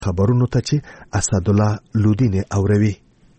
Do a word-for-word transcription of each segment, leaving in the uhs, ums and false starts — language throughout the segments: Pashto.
خبرونو ته چې اسدالله لودین اوروي.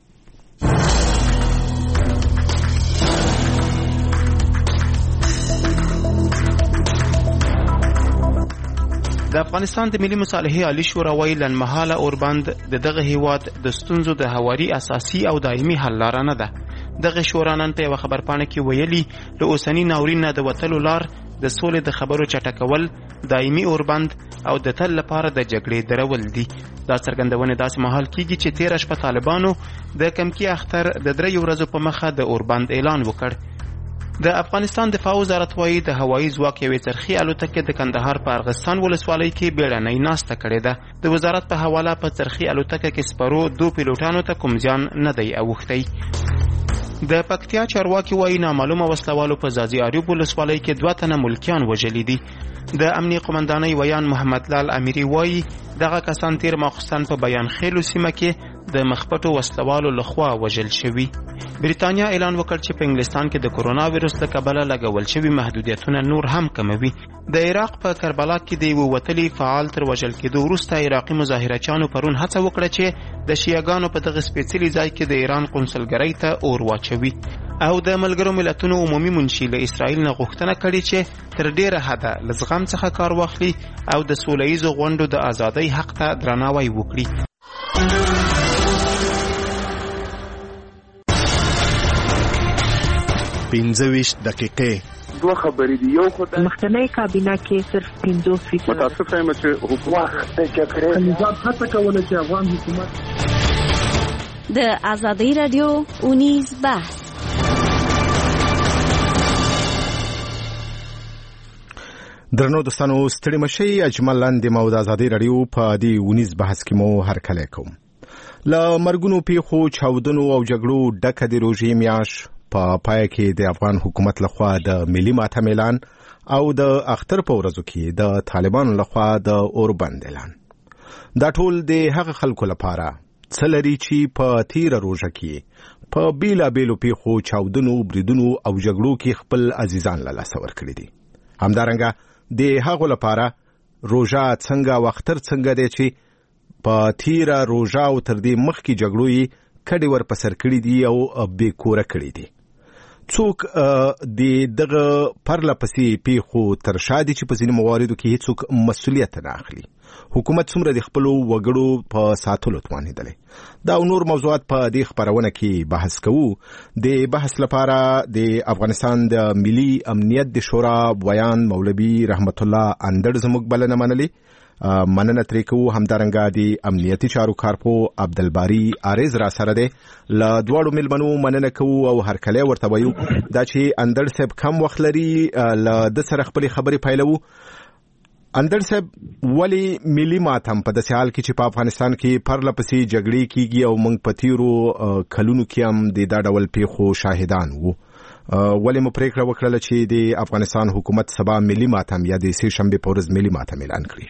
د افغانستان د ملي مصالحې عالی شورا وایي لنډمهاله اوربند د دغه هیواد د ستونزو د هواري اساسي او دایمي حل لاره نه ده. دغه شورا نن په یوه خبرپاڼه کې ویلي له اوسني ناورین نه د وتلو لار د سولې د خبرو چټکول، دایمي اوربند او د تل لپاره د جګړې درول دي. دا څرګندونه داسې مهال کیږي چې تیره شپه طالبانو د کمکی اختر د دریو ورځو په مخه د اوربند اعلان وکړ. د افغانستان دفاع وزارت وایي د هوایي ځواک یوې څرخي الوتکې د کندهار په ارغستان ولسوالۍ کې بیړنۍ ناسته کړې ده. د وزارت په حواله په څرخي الوتکه کې سپرو دو پیلوټانو ته کوم زیان نه دی اوښتی. د پکتیا چارواکي وایي نامعلومه وسلوالو په ځاځي اریوب ولسوالۍ کې دوه تنه ملکیان وژلي دي. د امنیه قومندانۍ ویان محمد لال امیری وایي دغه کسان تیر ماخستن په بیان خیلو سیمه کې د مخپټو وسلوالو لخوا وژل شوي. بریتانیا اعلان وکړ چې په انګلستان کې د کورونا ویروس له کبله لګول شوي محدودیتونه نور هم کموي. د عراق په کربلا کې د یوه وتلي فعال تر وژل کېدو وروسته عراقي مظاهرچیانو پرون هڅه وکړه چې د شیعهګانو په دغه سپېڅلي ځای کې د ایران قونسلګرۍ ته اور واچوي. او د ملګرو ملتونو عمومي منشي له اسرائیل نه غوښتنه کړې چې تر ډیره حده له زغم څخه کار واخلي او د سوله ییزو غونډو د ازادۍ حق ته درناوی وکړي. پنځه ویشت دقیقې دوه خبرې دي. یو خو د مخکنی کابینه کې صرف پنځوس فیصد متاسفه یم چې حکومت د جګړې نظام هڅه کوله چې افغان حکومت د ازادۍ رادیو اونیز بحث. درنو دوستانو ستړي مشئ. اجمل لاندې مو د ازادۍ رادیو په دې اونیز بحث کې مو هرکلی کوم. له مرګونو پیښو، چاودنو او جګړو ډکه د روژې میاشت په پای کې د افغان حکومت لخوا د ملي ماتم اعلان او د اختر په ورځو کې د طالبانو لخوا د اوربند اعلان. دا ټول د هغه خلکو لپاره څه لري چې په تیره روژه کې په بیلابیلو پیښو، چاودنو، بریدونو او جګړو کې خپل عزیزان له لاسه ورکړي دي. همدارنګه د هغو لپاره روژه څنګه او اختر څنګه دی چې په تیره روژه او تر دې مخکې جګړو یې کډې ورپه سر کړي دي او بې کوره کړي دي. څوک د دغه پرله پسې پیښو تر شا دي چې په ځینې مواردو کې هیڅوک مسؤلیت نه اخلي. حکومت څومره د خپلو وګړو په ساتلو توانېدلی. دا او نور موضوعات په دې خپرونه کې بحث کوو. د بحث لپاره د افغانستان د ملي امنیت د شورا ویان مولوي رحمت الله اندړ زموږ بلنه منلې. مننه ترې کوو. همدارنګه د امنیتي چارو کارپو عبدالباري عارض را سره دی. له دواړو مېلمنو مننه کوو او هرکلی ورته وایو دا چې اندړ صاحب کم وخت لري له ده سره خپلې خبرې پیلوو. اندړ صاحب ولې ملي ماتم په داسې حال کې چې په افغانستان کې پرله پسې جګړې کېږي او موږ په تیرو کلونو کې هم د دا ډول پیښو شاهدان وو، ولې مو پرېکړه وکړله چې د افغانستان حکومت سبا ملي ماتم یا د سې شنبې په ورځ ملي ماتم اعلان کړي؟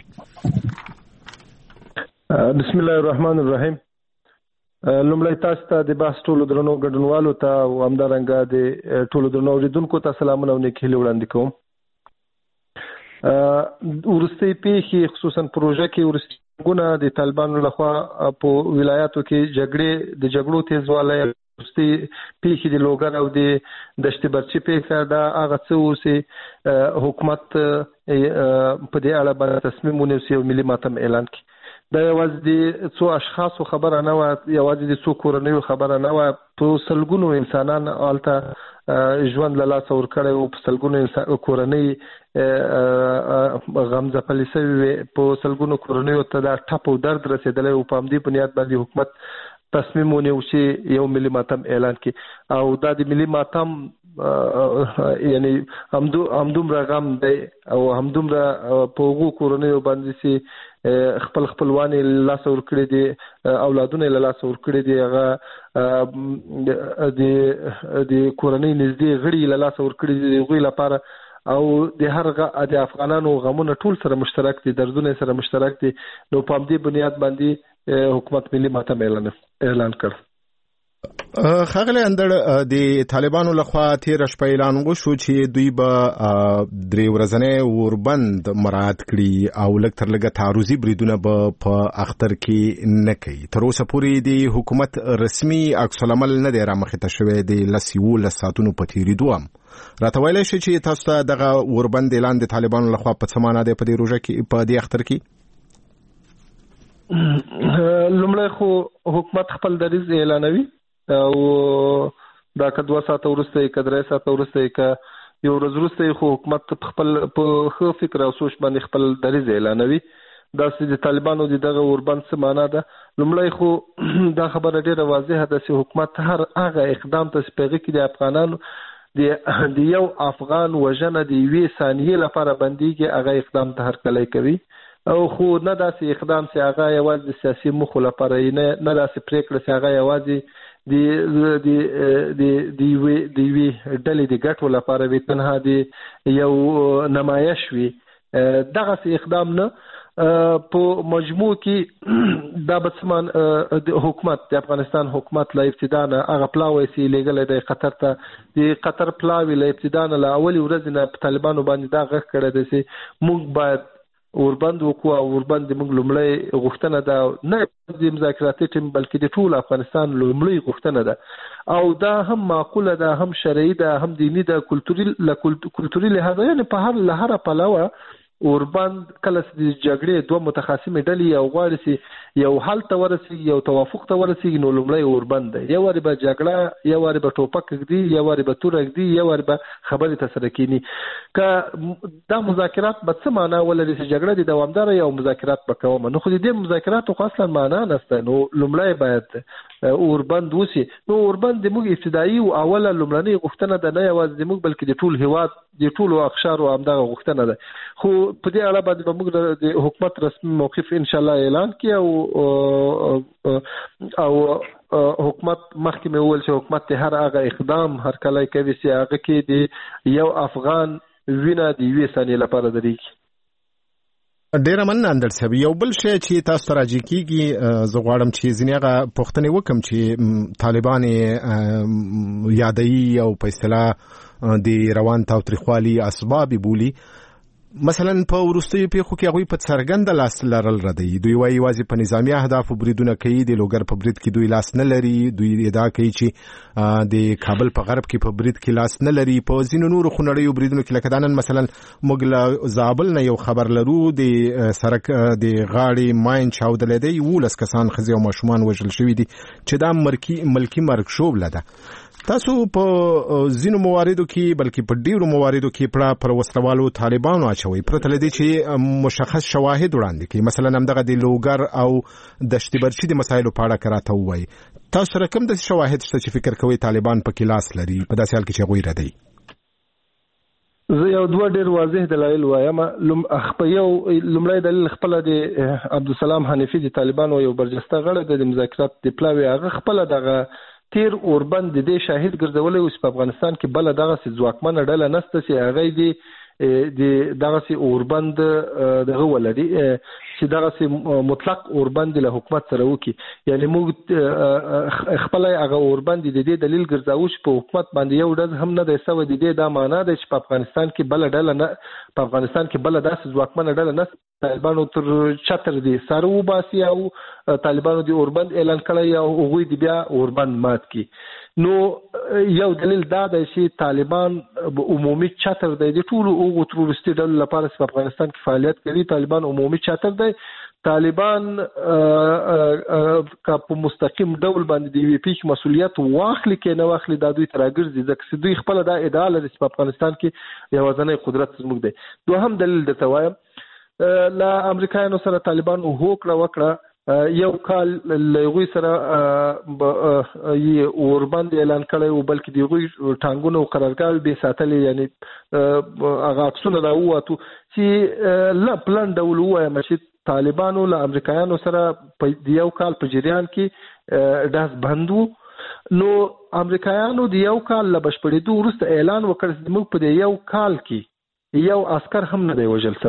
بسم الله الرحمن الرحیم. لومړی تاسو ته د بحث ټولو درنو ګډونوالو ته او همدارنګه د ټولو درنو اورېدونکو ته سلامونه او نیکې هیلې وړاندې کوم. ورستۍ پیښې خصوصا پروژه کې ورستۍ ګونه د طالبانو لخوا په ولایاتو کې جګړې د جګړو تیزوالی ورستۍ پیښې د لوګر او د دشت برچي پیښه دا هغه څه و چې حکومت په دې اړه باندې تصمیم ونیسي او ملي ماتم اعلان کړي. دا یوازې د څو اشخاصو خبره نه وه، یوازې د څو کورنیو خبره نه وه. په سلګونو انسانان هلته ژوند له لاسه ورکړی و، په سلګونو کورنۍ غمځپلې شوې وې، په سلګونو کورنیو ته دا ټپ او درد رسېدلی و. په همدې بنیاد باندې حکومت تصمیم ونیو چې یو ملي ماتم اعلان کړي او دا د ملي ماتم یعنی همدومره غم دی او همدومره په هغو کورنیو باندې چې خپل خپلوان یې له لاسه ورکړي دي، اولادونه یې له لاسه ورکړي دي، هغه د کورنۍ نږدې غړي یې له لاسه ورکړي دي. د هغوی لپاره او د هر د افغانانو غمونه ټول سره مشترک دي، دردونه سره مشترک دي. نو په همدې بنیاد باندې حکومت ملي ماتم اعلان کړ. خاغلی اندر د طالبانو لخوا تیر شپه اعلان وشو چې دوی به درې ورځې اوربند مراعات کړي او لږ تر لږه تعرضي بریدونه به په اختر کې نه کوي. تر اوسه پورې د حکومت رسمي عکس العمل نه دی رامخته شوی د لس یولس ساعتونو په تېرېدو هم. راته ویلی شي چې تاسو ته دغه اوربند اعلان د طالبانو لخوا په څه معنا دی په دې روژه کې په دې اختر کې؟ لومړی خو حکومت خپل دریځ اعلانوي او دا که دوه ساعته وروسته یې که درې ساعته وروسته یې که یو ورځ وروسته یې خو حکومت خپل په ښه فکر او سوچ باندې خپل دریځ اعلانوي. داسې د طالبانو د دغه اوربند څه معنا ده؟ لومړی خو دا خبره ډېره واضحه ده چې حکومت هر هغه اقدام ته چې په هغې کې د افغانانو د یو افغان وژنه د یوې ثانیې لپاره بندېږي، هغه اقدام ته هرکلی کوي. او خو نه داسې اقدام چې هغه یوازې د سیاسي موخو لپاره نه نه داسې پرېکړه چې هغه یوازې د د د د یوې د یوې ډلې د ګټو لپاره وي، تنها د یو نمایش وي. دغسې اقدام نه. په مجموع کې دا بسمان د حکومت د افغانستان حکومت له ابتدا نه هغه پلاوی چې لېږلی دی قطر ته، د قطر پلاوی له ابتدا نه له اولې ورځې نه په طالبانو باندې دا غږ کړی دی چې موږ باید اوربند وکړو او اوربند د موږ لومړی غوښتنه ده، نه د مذاکراتي ټیم بلکې د ټول افغانستان لومړی غوښتنه ده او دا هم معقوله ده، هم شرعي ده، هم دیني ده، کلتوري له کلتوري لحاظه، یعنې په هر له هره پلوه اوربند کله چې د جګړې دوه متخاصمې ډلې یو غواړي چې یو حل ته ورسېږي، یو توافق ته ورسېږي، نو لومړی اوربند دی. یو وارې به جګړه، یو وارې به ټوپک ږدي، یو وارې به توره ږدي، یو وارې به خبرې ته سره کینی. که دا مذاکرات به څه معنا ولري چې جګړه د دوامداره یو مذاکرات به کوم، نو خو د دې مذاکراتو خو اصلا معنا نشته. نو لومړی باید اوربند وشي. نو اوربند د موږ ابتدایي او اوله لومړنۍ غوښتنه ده، نه یوازې د موږ بلکې د ټول هېواد د ټولو اقشارو همدغه غوښتنه ده. خو په دې اړه باندې به موږ د حکومت رسمي موقف انشاءالله اعلان کړي او او حکومت مخکې مې وویل چې حکومت د هر هغه اقدام هرکلی کوي چې هغه کې د یو افغان وینه د یوې ثانیې لپاره درېږي. ډیره مننه اندر صاحب. یو بل شی چې تاسو ته راجع کیږي، زه غواړم چې ځینې هغه پوښتنې وکړم چې طالبان یادوي او په اصطلاح د روان تاوتریخوالي اسباب بولي. مثلا په وروستیو پیښو کې هغوی په څرګنده لاس لرل ردوي. دوی وایي یوازې په نظامي اهدافو بریدونه کوي، د لوګر په برید کې دوی لاس نه لري. دوی ادعا کوي چې د کابل په غرب کې په برید کې لاس نه لري. په ځینو نورو خونړیو بریدونو کې لکه دا نن مثلا موږ له زابل نه یو خبر لرو، د سرک د غاړې ماین چاودلی دی، یولس کسان ښځې او ماشومان وژل شوي دي چې دا ملکي مرګ شوبله ده. تاسو په ځینو مواردو کې بلکې په ډیرو مواردو کې پړه پر وسلوالو طالبانو اچوي، پرته له دې چې مشخص شواهد وړاندې کړي. مثلا همدغه د لوګر او دشت برچي د مسایلو په اړه که راته ووایي، تاسو سره کوم داسې شواهد شته چې فکر کوئ طالبان پکې لاس لري په داسې حال کې چې هغوی ردوي؟ زه یو دوه ډېر واضح دلایل وایم. یو لومړی دلیل خپله د عبدالسلام حنیفي د طالبانو یو برجسته غړی دی، د مذاکرات د پلاوي هغه خپله دغه تیر اوربند د دې شاهد ګرځولی اوس په افغانستان کې بله دغسې ځواکمنه ډله نشته چې هغوی د د دغسې اوربند دغه ولري چې دغسې مطلق اوربند له حکومت سره وکړي. یعنې موږ خپله هغه اوربند د دې دلیل ګرځوو چې په حکومت باندې یو ډز هم نه دی سوی. د دې دا معنا ده چې په افغانستان کې بله ډله نه په افغانستان کې بله داسې ځواکمنه ډله نشته. طالبانو تر چتر دي سره وباسي او طالبانو د اوربند اعلان کړی او هغوی د بیا اوربند مات کړي. نو یو دلیل دا دی چې طالبان عمومي چتر دی د ټولو هغو تروریستي ډلو لپاره چې په افغانستان کې فعالیت کوي. طالبان عمومي چتر دی. طالبان که په مستقیم ډول باندې د یوې پیښې مسؤلیت واخلي که نه واخلي دا دوی ته راګرځي، ځکه چې دوی خپله دا ادعا لري چې په افغانستان کې یوازینی قدرت زموږ دی. دوهم دلیل درته وایم، له امریکایانو سره طالبان هوکړه وکړه، یو کال له هغوی سره یې اوربند اعلان کړی و، بلکې د هغوی ټانګونه او قرارګاوې بې ساتلې، یعنې هغه عکسونه راووتو چې له پلن ډول ووایم چې طالبانو له امریکایانو سره د یو کال په جریان کې ډز بند و. نو امریکایانو د یو کال له بشپړېدو وروسته اعلان وکړ چې موږ په د یو کال کې یو عسکر هم نه دی وژل سوی.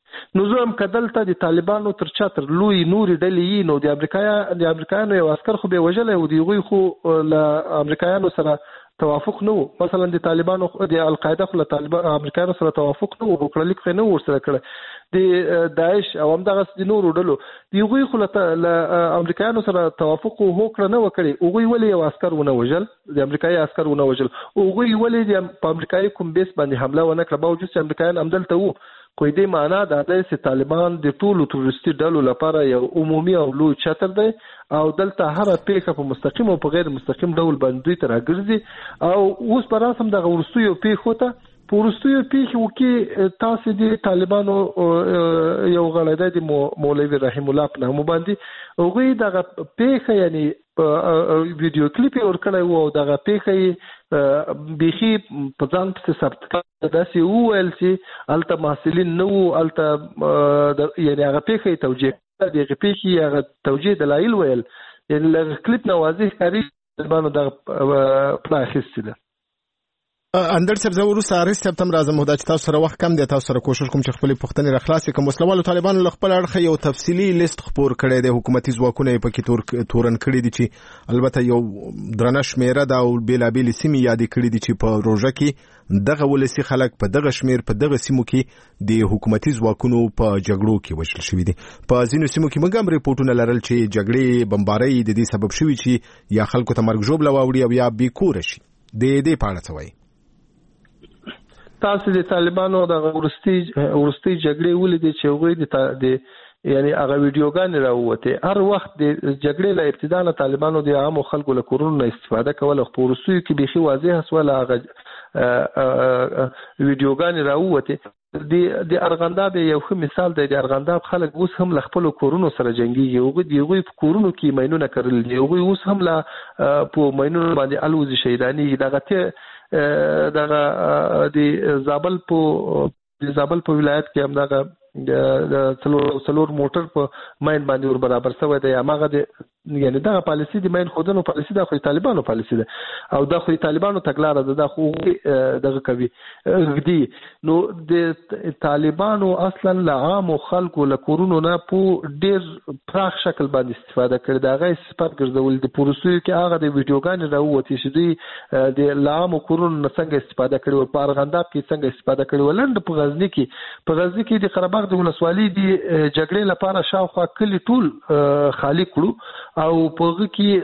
نو زه هم کدلته د طالبانو تر چا تر لوی نوري ډلې نو د امریکا د امریکایانو یو عسكر خو به وجلې او دی غوي خو له امریکایانو سره توافق نه مثلا د طالبانو د القاعده خو له طالبان امریکایانو سره توافق نه وکړل خو نه ورسره کړ د داعش او هم دغه د نورو ډلو دی غوي خو له امریکایانو سره توافق وکړ نه وکړي او غوي ولې یو عسكر ونه وجل د امریکایي عسكر ونه وجل او غوي ولې د امریکایي کوم بیس باندې حمله ونه کړه باوجود چې امریکایان عمدلته وو کوئی دې معنا دا ده چې طالبان د ټولو تروریستي ډلو لپاره یو عمومي او لوی چتر دی او دلته هر پیښه په مستقیم او په غیر مستقیم ډول باندې تر راګرځي او اوس پر اساس د ورستیو پیښو ته په ورستیو پیښو کې تاسو د طالبانو یو غړی دی مولوی رحیم الله په نامه باندې او غوي دغه پیښه یعنی ویډیو کلیپ ورکړی وو او دغه پیښه بيخي په ځان په ثبت کړه داسې وویل چې الته محصلین نو الته یعنی هغه پیښه توجیه دغه پیښه هغه توجیه دلایل ویل یعنی له کلیپ نه واضح ښکاري طالبانو دغه پلاخیسته ده اندر صاحب زه ورسره ارست تم راځم مهدا چې تاسو سره وخت کم دی تاسو سره کوشش کوم چې خپل پښتنې راخلاصې کوم وسلوالو طالبانو له خپل اړخ یو تفصیلی لیست خبر کړی دی حکومتي ځواکونه په کې تور تورن کړی دي چې البته یو درنه شمیره دا او بیلابیل سیمې یادې کړی دي چې په روزه کې دغه ولسی خلک په دغه شمیر په دغه سیمو کې د حکومتي ځواکونو په جګړو کې وشل شوې دي په ځینو سیمو کې موږ هم ریپورتونه لرل چې جګړې بمبارۍ د دې سبب شوي چې یا خلکو ته مرګ ژوبله واوړي او یا بې کوره شي د دې په اړه څه وایي تاسو د طالبانو د ورستي ورستي جګړې ولیدې چې هغه د یعنی هغه ویډیوګان راوته هر وخت د جګړې له ابتدا نه طالبانو د عام خلکو له کورونو استفاده کوله خو ورستي کې بيخي واضح سواله هغه ویډیوګان راوته د د ارغنداب یو ښه مثال دی د ارغنداب خلک اوس هم له خپل کورونو سره جنگيږي او د یوې په کورونو کې ماينونه کړل دي او اوس هم لا په ماينونو باندې الوز شهیدانی دغه ته دغه د زابل په د زابل په ولایت کې هم دغه د څلور څلور موټر په ماين باندې ور برابر شوی دی هغه د یعنی دغه پالیسي د ماين خودنو پالیسي د خو طالبانو پالیسي ده او د خو طالبانو تګلار ده د خو دغه کوي غدي نو د طالبانو اصلا له عام خلکو له کورونو نه په ډیر پراخ شکل باندې استفاده کړي دا غي سپات ګرځول د پروسې کې هغه د ویډیوګان راووتي چې دوی د عام کورونو نه څنګه استفاده کړي او په ارغنداب کې څنګه استفاده کړي ولند په غزنی کې په غزنی کې د قرهباغ د ولسوالۍ د جګړې لپاره شاوخوا کلی ټول خالی کړو او په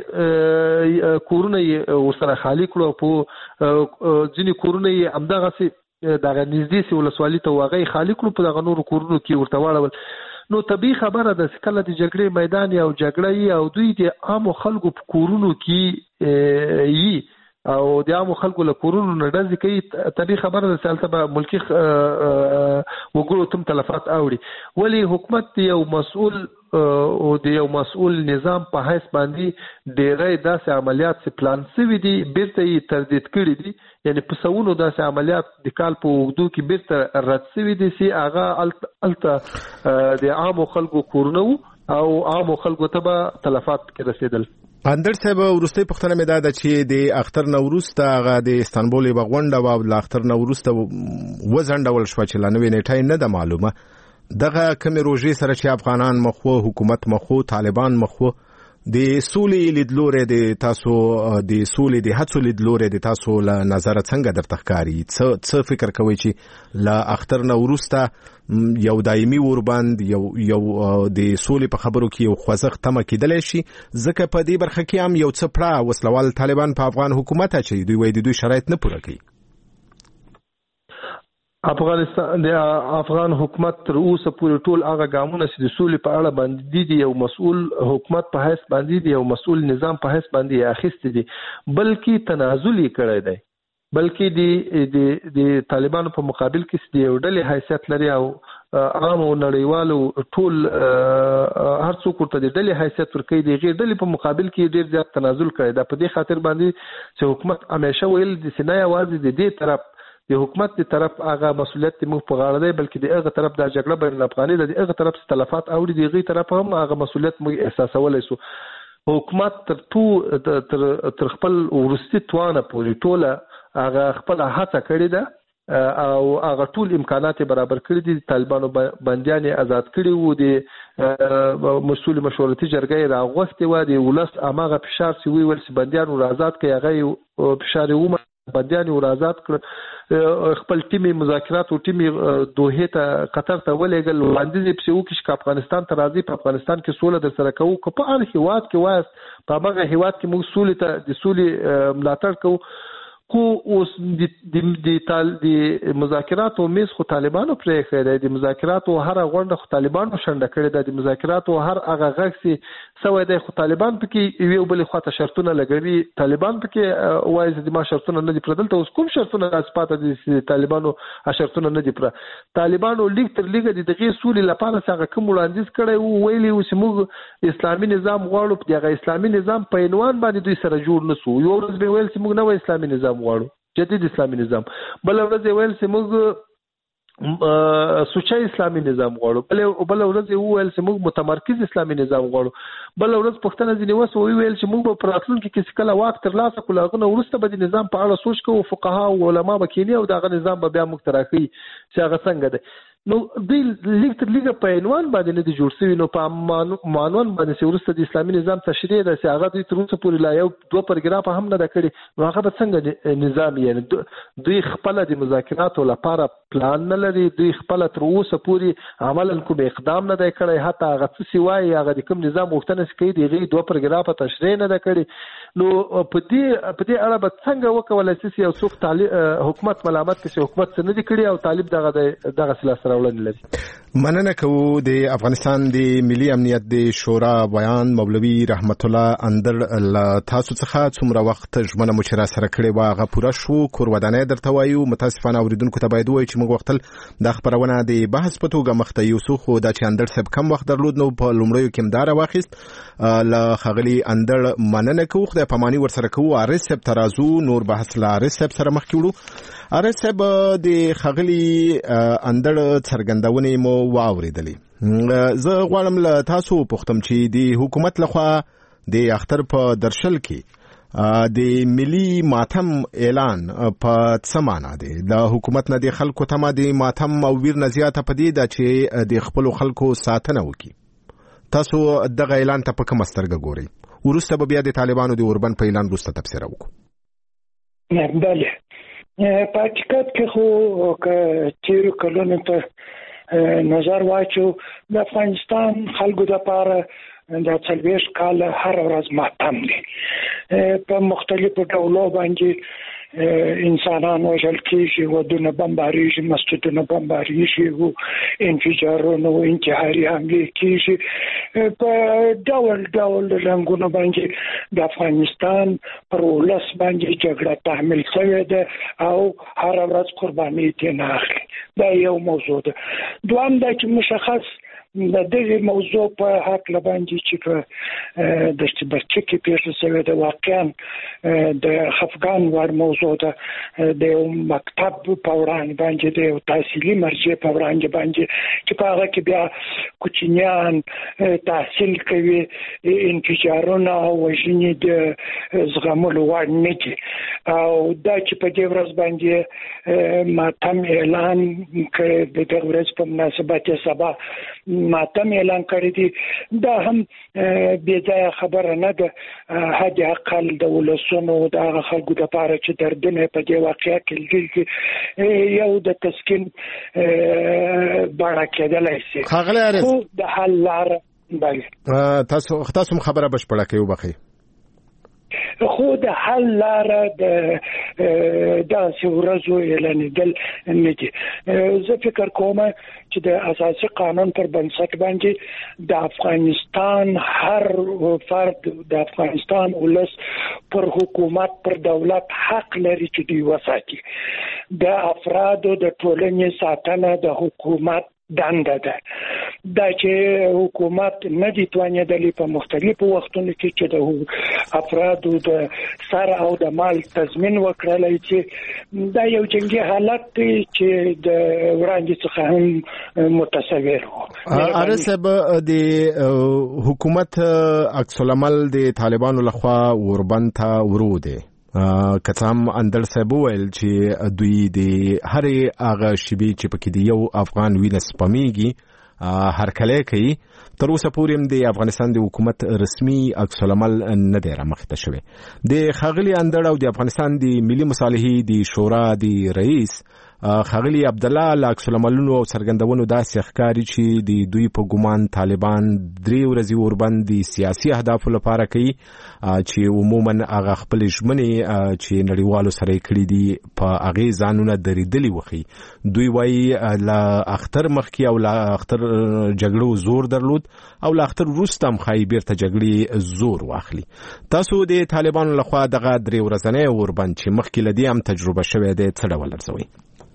کې کورونه ورسره خالی کړو په ځینې کورونه یې همدغه سي دغه نږدې سي ولسوالۍ ته واغې خالی کړو په دغه نورو کورونو کې ورته واړول نو طبيعي خبره ده چې کله د جګړې میدان او جګړې او دوی د عام خلکو په کورونو کې یي او د عام خلکو له کورونو نه ډزې کوي طبيعي خبره ده چې هلته به ملکي وګړو تم تلفات اوړي ولی حکومت یو مسؤل او د یو مسؤل نظام په حیث باندې ډېرې داسې عملیات چې پلان شوي دي بیرته یې تردید کړي دي یعنی په سونو داسې عملیات د کال په وګړو کې بیرته رد شوي دي چې هغه الته د عام خلکو کورونه او عام خلکو ته به تلفات کې رسیدل اندر صاحب ورسته پښتنه مې دا ده چې د اختر نوروز ته هغه د استانبول بغونډه او د اختر نوروز ته وزنډول شو چې لانوي نیټه نه ده معلومه دغه کوم روزي سره چې افغانان مخو حکومت مخو طالبان مخو د سولې لیدلوري د تاسو د سولې د هڅو لیدلوري د تاسو له نظر څنګه درته ښکاری څه څه فکر کوي چې لا اختر نوروز ته یو دایمي وربند یو یو د سولې په خبرو کې یو خوځښت تم کېدلی شي ځکه په دې برخه کې هم یو څه پړه وسلوال طالبان په افغان حکومت اچي دوی وایي دوی شرایط نه پوره کوي افغانستان د افغان حکومت تر اوسه پورې ټول هغه ګامونه چې د سولې په اړه باندې دي یو مسؤل حکومت په حیث باندې دي یو مسؤل نظام په حیث باندې اخیستي دي بلکې تنازل یې کړی دی بلکې د د د طالبانو په مقابل کې د یو ډلې حیثیت لري او عام او نړیوالو ټول هر څوک ورته د ډلې حیثیت ورکوي د غیر ډلې په مقابل کې ډیر زیات تنازل کړی دا په دې خاطر باندې چې حکومت همیشه ویل د سینه یوازې د دې طرف د حکومت دی طرف هغه مسؤلیت موږ په غاړه دی بلکې د هغه طرف د جګړه بین الافغاني د هغه طرف تلفات اوړي د هغه طرف هم هغه مسؤلیت موږ احساسولای شو حکومت تر تو تر تر خپل ورستي توانه پورې ټوله هغه خپل هڅه کړې ده او هغه ټول امکانات برابر کړی دي. طالبانو بنديان آزاد کړي وو، د مسؤل مشورتي جرګې راغوښتي و، د ولس اماغه فشار سی وی ول سی بنديان ور آزاد کړي، هغه فشار و بنديان ور آزاد کړ. خپل ټیمي مذاکرات او ټیمي دوه ته قطر ته ولېګل وړاندې په سیو کې افغانستان ته راځي، په افغانستان کې سوله در سره کوو، کو په هر هیواد کې وایي په هغه هیواد کې موږ سولې ته د سولې ملاتړ کوو. کو اوس د د د مذاکرات او میز خو طالبانو پرې خېره، د مذاکرات او هر غونډه خو طالبانو شنډه کړې ده، د مذاکرات او هر هغه غږسي سوي د خو طالبان پکې یو بل خواته شرطونه لګوي. طالبان پکې وایي د ما شرطونه نه دي پر دلته اوس کوم شرطونه راځپاته دي طالبانو شرطونه نه دي پر طالبانو لیک تر لیګه د دغه سولې لپاره څنګه کوم وړاندیز کړي وو، ویلي اوس موږ اسلامي نظام غواړو، په دغه اسلامي نظام په عنوان باندې دوی سره جوړ نسو. یو ورځ به ویل چې موږ نو اسلامي نظام غواړو، جدید اسلامي نظام، بل ورځ ویل چې موږ سوچا اسلامي نظام غواړو، بل بل ورځ ویل چې موږ متمرکز اسلامي نظام غواړو، بل ورځ پښتنه ځنی وس ویل چې موږ په راتلونکي کې کله واک تر لاسه کول هغه ورسته به د نظام په اړه سوچ کوو، فقها او علما به کینی او دغه نظام به بیا موږ تراخي چې هغه څنګه ده. نو د لیک تر لیګه په عنوان باندې نه دي جوړ شوی، نو په مانون باندې چې ورسته د اسلامي نظام تشریح ده چې هغه دوی تر اوسه پورې لا یو دوه پرګراف هم نه کړی، نو هغه به څنګه نظام یې دوی خپل د مذاکراتو لپاره پلان نه لري، دوی خپل تر اوسه پورې عملاً کوم اقدام نه دی کړی، حتی هغه څه سوای هغه د کوم نظام وختنه کوي دغه دوه پرګراف تشریح نه کړی. نو په دې په دې اړه به څنګه وکولای شي یو څوک طالب حکومت ملامت کوي چې حکومت څه نه دی کړی او طالب دغه دغه سلسله مننه کوو. د افغانستان د ملي امنیت د شورا بیان مولوي رحمت الله اندر تاسو څخه څومره وخت ژمنه مو چې را سره کړې وه هغه پوره شو، کور ودانۍ درته وایو. متاسفانه اوریدونکو ته باید ووایو چې موږ وختل دا خپرونه د بحث په توګه مخته یوسو، خو دا چې اندر صاحب کم وخت درلود نو په لومړیو کې مداره واخیست له ښاغلي اندر مننه کوو. خدای پاماني ورسره کوو. عارض صاحب ترازو نور بحث له عارض صاحب سره مخکې وړو. عارض صاحب د ښاغلي اندر څرګندونې مو واورېدلې، زه غواړم له تاسو پوښتم چې د حکومت لخوا د اختر په درشل کې د ملي ماتم اعلان په څه معنا دی؟ د حکومت نه د خلکو تمه د ماتم او ویر نه زیاته پدې ده چې د خپل خلکو ساتنه وکړي. تاسو دغه اعلان ته په کومه سترګه ګورئ؟ وروسته به بیا د طالبانو د اوربند په اعلان وروسته تبصره وکړو. بله، په حقیقت کې خو که تیرو کلونو ته نظر واچو د افغانستان خلکو دپاره د څلوېښت کاله هره ورځ ماتم دی، په مختلفو ډولو باندې انسانان وژل کېږي، ودونه بمباریږي، مسجدونه بمباریږي، او انفجارونه او انتحاري حملې کېږي، په ډول ډول رنګونه باندې د افغانستان پر ولس باندې جګړه تحمیل شوې ده او هره ورځ قرباني ترې نه اخلي. دا یو موضوع ده. دویم دا چې مشخص د دغه موضوع په حق باندې چې په د شتبرچ کې پیښه شوې ده، واقعا د خفګان ور موضوع ده، د یو مکتب په وړاندې باندې د یو تحصیلي مرجع په وړاندې باندې چې په هغه کې بیا کوچنیان تحصیل کوي، انفجارونه او وژنې د زغملو وړ نه دي، او دا چې په دې ورځ باندې ماتم اعلان کړی د دغه ورځ په مناسبت سبا ماتم اعلان کړی دی، دا هم بې ځایه خبره نه ده. حد اقل د ولسونو د هغه خلکو دپاره چې دردونه په دې واقعه کې لیدل یو د تسکین بڼه کېدلی شي، خو د حل لاره. بله، تاسو تاسو خبره بشپړه کوي وبخئ. خو د حل لاره د داسې ورځو اعلانېدل نه دي. زه فکر کوم چې د اساسي قانون پر بنسټ باندې د افغانستان هر فرد، د افغانستان ولس پر حکومت، پر دولت حق لري چې دوی وساتي. د افرادو د ټولنې ساتنه د حکومت دنده ده. دا چې حکومت نه دي توانېدلی په مختلفو وختونو کې چې د افرادو د سر او د مال تضمین وکړلی، چې دا یو جنګي حالت دی چې د وړاندې څخه هم متصور و. عارض صاحب، د حکومت عکس العمل د طالبانو لخوا اوربند ته ورو دی، کڅام اندر صاحب ویل چې دوی د هرې هغه شیبې چې پکې د یو افغان وینه سپمیږي هرکلی کوي. تر اوسه پورې هم د افغانستان د حکومت رسمي عکس العمل نه دی رامخته شوی. د ښاغلي اندړ او د افغانستان د ملي مصالحې د شورا د رئیس ښاغلي عبدالله له عکس العملونو او څرګندونو داسې ښکاري چې د دوی په ګمان طالبان درې ورځې اوربند د سیاسي اهدافو لپاره کوي چې عموما هغه خپل ژمنې چې نړیوالو سره یې کړي دي په هغې ځانونه درېدلي وښي. دوی وایي له اختر مخکې او له اختر جګړو زور درلود او له اختر وروسته هم ښایي بیرته جګړې زور واخلي. تاسو د طالبانو لخوا دغه درې ورځنی اوربند چې مخکې له دې هم تجربه شوی دی څه ډول ارزوئ؟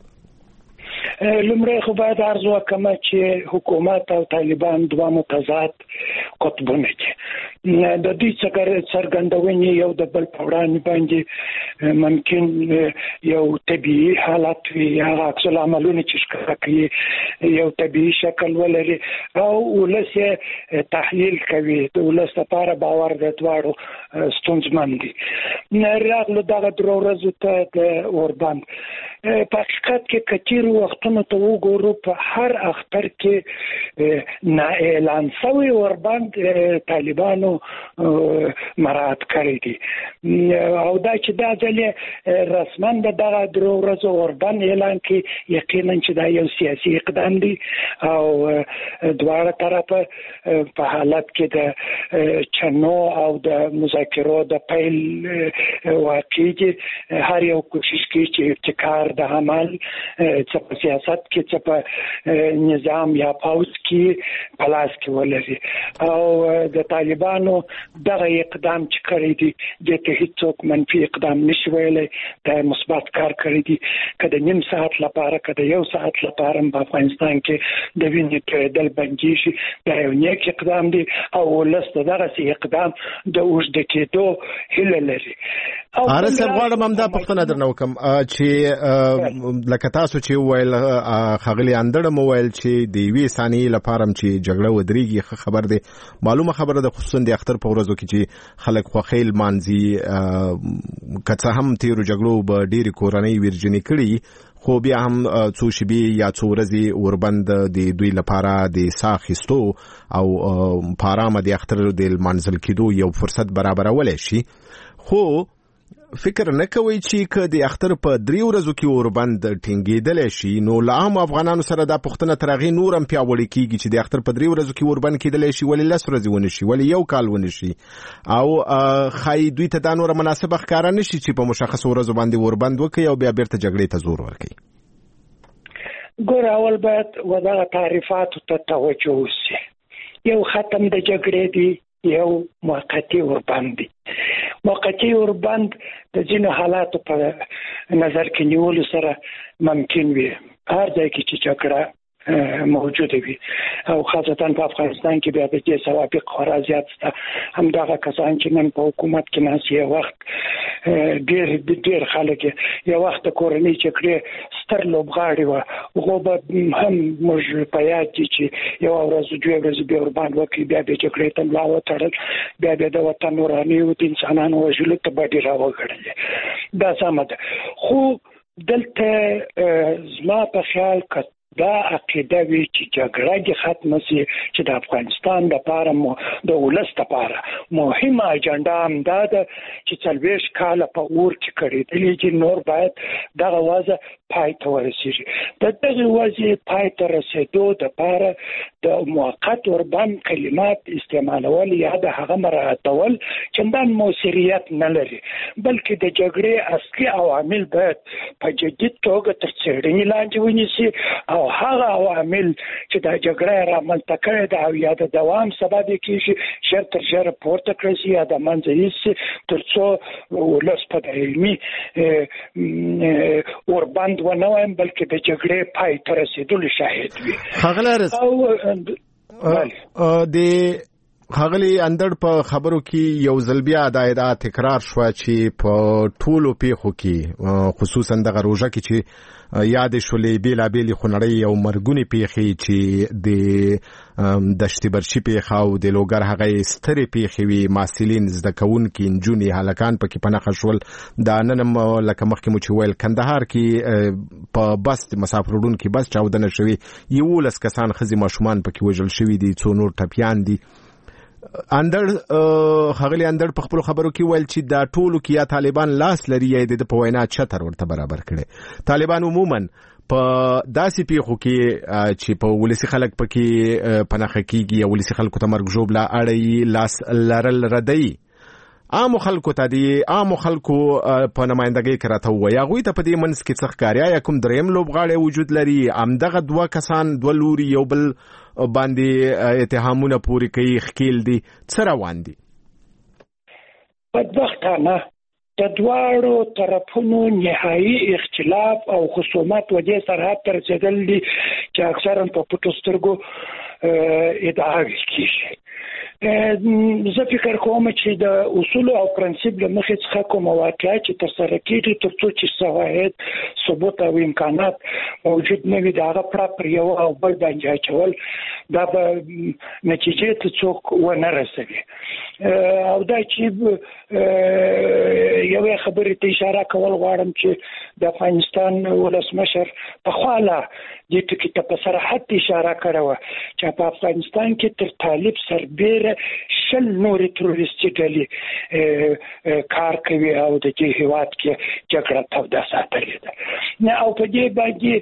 لومړی خو باید عرض وکړم چې حکومت او طالبان دوه متضاد قطبونه دي. د دوی څرګندونې یو د بل په وړاندې باندې ممکن یو طبیعي حالت وي، هغه عکس العملونه چې ښکاره کوي یو طبیعي شکل ولري او ولس یې تحلیل کوي. د ولس لپاره باور د دواړو ستونزمن دي. راغلو دغه درو ورځو ته د اوربند په حقیقت کې کثیر وختونو ته وګورو په هر اختر کې نا اعلان شوی اوربند طالبانو مراعات کړی دي او دا چې دا ځل رسما دغه درو ورځو اوربند اعلان کړي یقینا چې دا یو سیاسي اقدام دی او دواړه طرفه په حالت کې د چنو او د مذاکرو د پیل واقع دي. هر یو کوشش کوي چې ابتکار د عمل څه په سیاست کې څه په نظام یا پاوز کې پلاس کې ولري او د طالبانو دغه اقدام چې کړی دی د ته هیڅوک منفي اقدام نشي ویلی، د مثبت کار کړی دی. کله نیم ساعت لپاره کله یو ساعت لپاره په افغانستان کې د وینې تویېدل بندېږي، دا یو نیک اقدام دی او ولس دغه اقدام د اوږده کېدو هیله لري. اره صاحب غواړم همدا پوښتنه درنه وکړم چې لکه تاسو چې وویل ښاغلي اندړ مو ویل چې د یوې ثانیې لپاره هم چې جګړه ودرېږي ښه خبر دی، معلومه خبره ده خصوصا د اختر په ورځو کې چې خلک خوښۍ لمانځي. که څه هم تېرو جګړو به ډېرې کورنۍ ویرجنې کړي خو بیا هم څو شېبې یا څو ورځې اوربند د دوی لپاره د ساه اخیستو او په ارامه د اختر د لمانځل کېدو یو فرصت برابرولی شي. خو فکر نه کوي چې که د اختر په درې ورځو کې اوربند ټینګېدلی شي نو له عامو افغانانو سره دا پوښتنه تر هغې نور هم پیاوړې کېږي چې د اختر په درې ورځو کې اوربند کېدلی شي ولې لس ورځې ونه شي، ولې یو کال ونه شي، او ښایي دوی ته دا نوره مناسبه ښکاره نه شي چې په مشخصو ورځو باندې اوربند وکړي او بیا بیرته جګړې ته زور ورکړي. ګوره اول باید و دغه تعریفاتو ته توجه وشي. یو ختم د جګړې دی، یو موقتي اوربند دی. موقتي اوربند د ځینو حالاتو په نظر کې نیولو سره ممکن وي هر ځای کې چې جګړه موجوده وي او خاصتا په افغانستان کې بیا د دې سوابق خورا زیات شته. همدغه کسان چې نن په حکومت کې ناست یو وخت ډېر ډېر خلک یو وخت د کورنۍ جګړې ستر لوبغاړي وه، هغو به هم موږ په یاد دي چې یوه ورځ دوې ورځې بیا اوربند وکړي، بیا بیا جګړې ته ملا وتړل، بیا بیا د وطن ورانیو د انسانانو وژلو ته به ډېر راوګړلې. دا سمه ده، خو دلته زما په خیال که دا عقیده وی چې جګړه دې ختمه شي چې د افغانستان لپاره مو د ولس لپاره مهمه اجنډا هم دا ده چې څلوېښت کاله په اور کې کړېدلې چې نور باید دغه وضع پای ته ورسېږي. د دغې وضع پای ته رسېدو دپاره د موقت اوربند کلمات استعمالول یا د هغه مراعاتول چندان موثریت نه لري، بلکې د جګړې اصلي عوامل باید په جدي توګه تر څېړنې لاندې ونیسي او هغه عوامل چې دا جګړه رامنځته کړې ده او یا د دوام سبب یې کېږي ژر تر ژره پورته کړی شي یا د منځه یوسي تر څو ولس په د علمي اوربند ونه وایم بلکې د جګړې پای ته رسېدلو شاهد وي. ښاغلی ارس د خغلی اندړ په خبرو کې یو ځل بیا دا ادعا تکرار شو چې په ټولو پیښو کې خصوصا د روژه کې چې یاد شولې بیلابېلې خونړۍ او مرګونې پیښې چې د دشتي برشي پیښه او د لوګر هغه سترې پیښې وي، محصلین زده کوونکي نجونې هلکان پکې په نښه شول. دا نن لکه مخکې مو چې ویل کندهار کې په بس مسافر وړونکي بس چاودنه شوې، یولس کسان ښځې ماشومان پکې وژل شوي دي، څو نور ټپیان دي. اندړ خغلی اندړ په خپل خبرو کې ویل چې دا ټولو کې یا طالبان لاس لري یا د په وینا چتر ورته برابر کړي. طالبان عموما په داسې پیښو کې چې په ولسی خلک پکې پناخه کیږي یا ولسی خلکو ته مرګ ژوبله اړي لاس لرل ردی عام خلکو ته دی عام خلکو په نمائندګۍ کې راته وایي هغوی ته په دې منځ کې څه ښکاري یا کوم دریم لوبغاړی وجود لري، همدغه دوه کسان دوه لوري یو بل باندې اتهامونه پورې کوي، ښکیل دي، څه روان دي؟ بدبختانه د دواړو طرفونو نهایي اختلاف او خصومت وجې سرحد ته رسېدل دي چې اکثرا په پټو سترګو ادعاوې کېږي. زه فکر کوم چې د اصول او پرنسپ له مخې څخه کوم واقعه چې ترسره کېږي تر څو چې شواهد ثبوت او امکانات موجود نه وي د هغه پراپر یو او بل باندې اچول دا به نتیجې ته څوک ونه رسوي. او دا چې یوې خبرې ته اشاره کول غواړم چې د افغانستان ولسمشر پخوا لا دې ټکي ته په صراحت اشاره کړې وه چې په افغانستان کې تر طالب سربیره شل نورې تروریستي ډلې کار کوي او د دې هېواد کې جګړه توده ساتلې ده. او په دې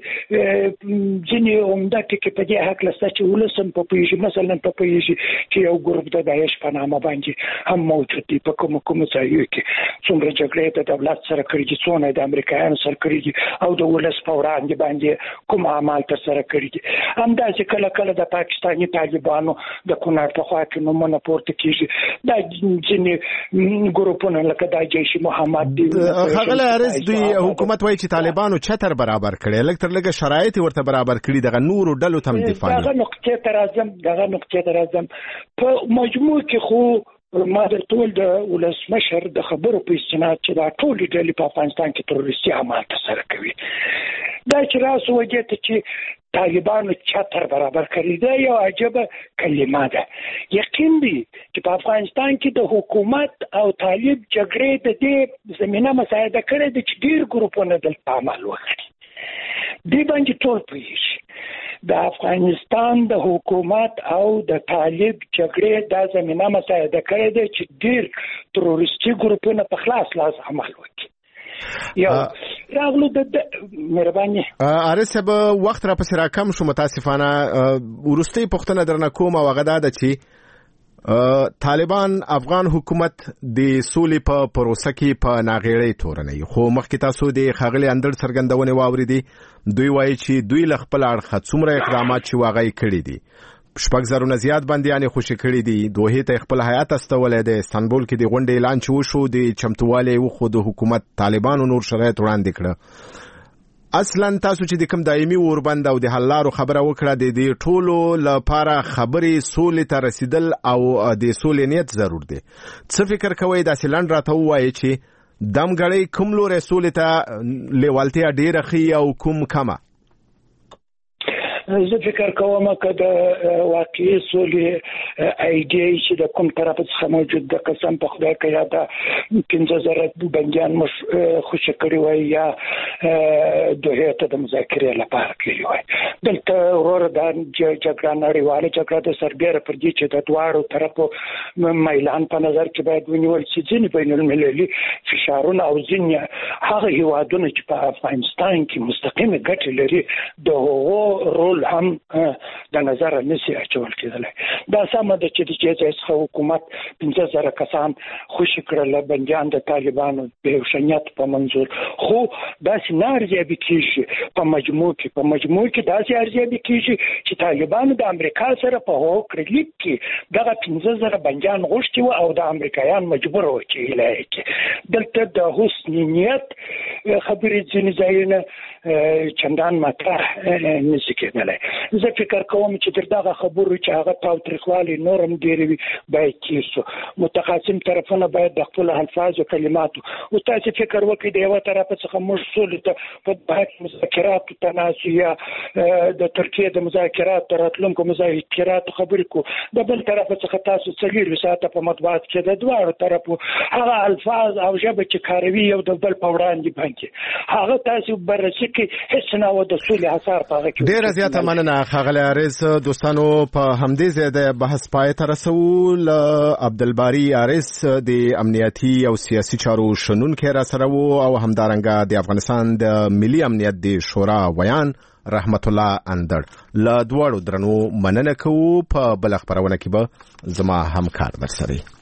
باندې ځینې عمده ټکي په دې هکله شته چې ولس هم په پوهېږي، مثلا په پوهېږي چې یو ګروپ د داعش په نامه باندې هم موجود دي په کومو کومو ځایو کې څومره جګړې د دولت سره کړي دي، څونه د امریکایانو سره کړي دي او د ولس په وړاندې باندې کوم اعمال ترسره کړي دي. همداسې کله کله د پاکستاني طالبانو د کونړ په خوا کې نومونه پورته کېږي، دا ځینې ګروپونه لکه دا جیش محمد دي. ښاغلی حارث دوی حکومت وایي چې طالبانو چتر برابر کړی، لږ تر لږه شرایط ورته برابر کړي، دغه نورو ډلو ته هم دفاع دغه نقطې ته راځم دغه نقطې ته راځم په مجموع کې خو ما درته وویل د ولسمشر د خبرو په استناد چې دا ټولې ډلې په افغانستان کې تروریستي اعمال ترسره کوي. دا چې راسو وجې ته چې طالبانو چتر برابر کړی دا یو عجبه کلمه ده. یقین دی چې په افغانستان کې د حکومت او طالب جګړې د دې زمینه مساعده کړې ده چې ډېر ګروپونه دلته عمل وکړي. دې باندې ټول پوهېږي د افغانستان د حکومت او د طالب جګړې دا زمینه مساعده کړې ده چې ډېر تروریستي ګروپونه په خلاص لاس عمل وکړي. یو راغلو د مهرباني حارث صاحب وخت را پسې راکم شو، متاسفانه وروستۍ پوښتنه درنه کوم او هغه دا ده چې طالبان افغان حکومت د سولې په پروسه کې په ناغېړۍ تورنوي، خو مخکې تاسو د ښاغلي اندړ څرګندونې واورېدې، دوی وایي چې دوی له خپل اړخه څومره اقدامات چې هغه یې کړي دي، شپږ زرونه زیات بندیانې خوشي کړي دي، دوحې ته خپل هیات استولی دی، استانبول کې د غونډې اعلان چې وشو د چمتووالی وخو د حکومت طالبانو نور شرایط وړاندې کړه. اصلا تاسو چې د کوم دایمي اوربند او د حل لارو خبره وکړه، د دې ټولو لپاره خبرې سولې ته رسیدل او د سولې نیت ضرور دی. څه فکر کوئ داسې لنډ راته ووایئ چې دمګړۍ کوم لورې سولې ته لیوالتیا ډېره ښیي او کوم کمه؟ زه فکر کوم که د واقعي سولې ایډیا چې د کوم طرف څخه موجود ده، قسم په خدای که یا د پنځه زره بندیان مش خوشي کړي وای یا دوحې ته د مذاکرې لپاره تللي وای. دلته وروره دا جګړه نړیواله جګړه د سربیره پر دې چې د دواړو طرفو میلان په نظر کې باید ونیول شي. ځینې بین المللي فشارونه او ځینې هغه هیوادونه چې په افغانستان کې مستقیمه ګټې لري د هغو رول هم د نظر نشي اچول کېدلی. دا سمه ده چې د جې څخه حکومت پنځه زره کسان خوشي کړل بندیان د طالبانو د یوشنیت په منظور، خو داسې نه ارزیابي کېږي په مجموع کې په مجموع کې داسې ارزیابي کېږي چې طالبانو د امریکا سره په هغو کړلیک کې دغه پنځه زره بندیان غوښتي وو او د امریکایان مجبور وو چې هیله یې کړي. دلته د حسن نیت خبرې ځینې ځایونه چندان مطرح نشي کېدلی. زه فکر کوم چې تر دغه خبرو چې هغه تاوتریخوالی نورم ډېر وي باید تېر شو. متخاصم طرفونه باید د خپلو الفاظو کلماتو او تاسې فکر وکړئ د یوه طرفه څخه موږ سولې ته په بهر مذاکراتو ته ناستو یا د ترکیې د مذاکراتو راتلونکو مذاکراتو خبرې کوو، د بل طرفه څخه تاسو څلېروي ساعته په مطبوعات کې د دواړو طرفو هغه الفاظ او ژبه چې کاروي یو د بل په وړاندې باندې هغه تاسو بررسي کې هیڅ نه و د سولې اثر په هغه کې. ډېره زیاته مننه ښاغلی عارض. دوستانو په همدې ځای د بحث پای ته رسوو. له عبدالباري عارض د امنیتي او سیاسي چارو شنونکی را سره و او همدارنګه د افغانستان د ملي امنیت د شورا ویان رحمت الله اندړ. له دواړو درنو مننه کوو. په بل خبرونه کې به زما همکار در سره